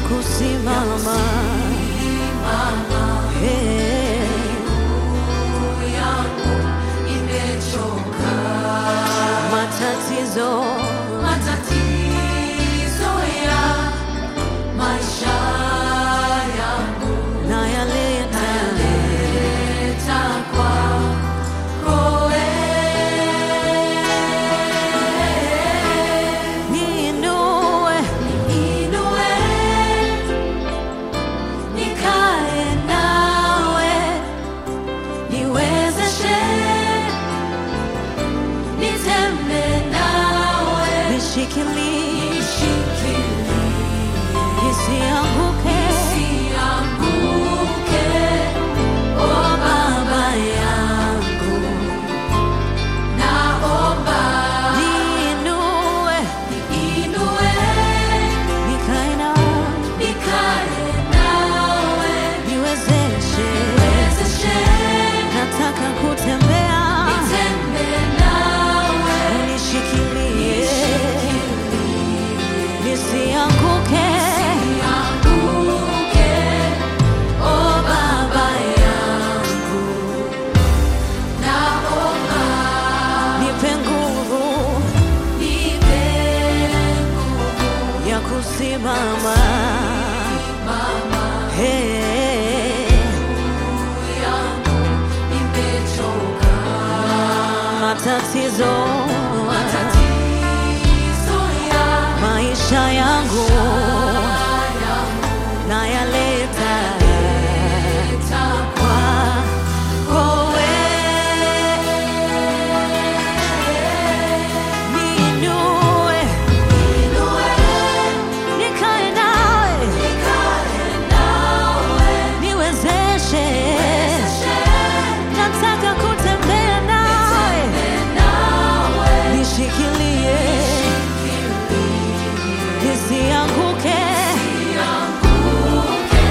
kusimama. yangu imechoka, Matatizo ya maisha yangu nayaleta kwako wewe. niinue, Nikae nawe, niwezeshe, nitembee nawe, nishikilie nishikilie, nisianguke. nisianguke. Oh Baba yangu, naomba Niinue, niinue, nikae nawe, nikae nawe, niwezeshe. niwezeshe, Nataka kutembea, nitembee nawe, unishikilie, nisianguke. nisianguke. Oh Baba yangu, naomba Nipe nguvu nipe nguvu, ya kusimama. mama Hey, yangu imechoka, matatizo ya maisha yangu yangu nayaleta kwako wewe. niinue, nikae nawe, niwezeshe. Nataka kutembea nawe, nishikilie, nisianguke.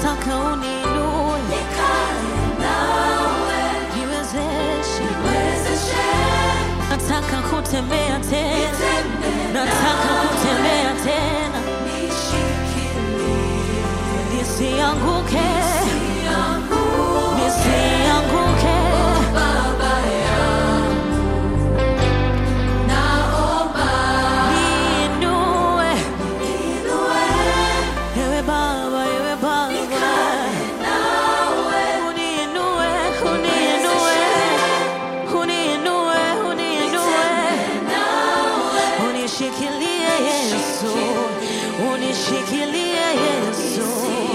nataka uninue, niwezeshe, nataka kutembea tena, nataka kutembea tena, nisianguke, nisianguke. Unishikilie Yesu, unishikilie Yesu.